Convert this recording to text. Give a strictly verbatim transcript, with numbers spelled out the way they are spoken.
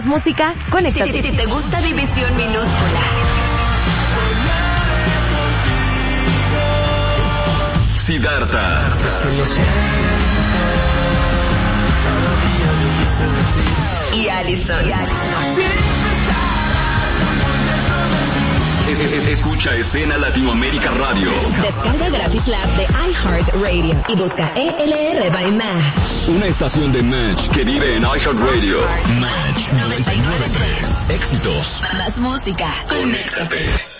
Música, conéctate. Si, si, si te gusta División Minúscula. Siddhartha. Y Allison. Y Allison. Es, es, escucha Escena Latinoamérica Radio. Descarga gratis la app de iHeartRadio y busca E L R by Match. Una estación de Match que vive en iHeartRadio. Match noventa y nueve punto tres. Éxitos. Más música. Conéctate.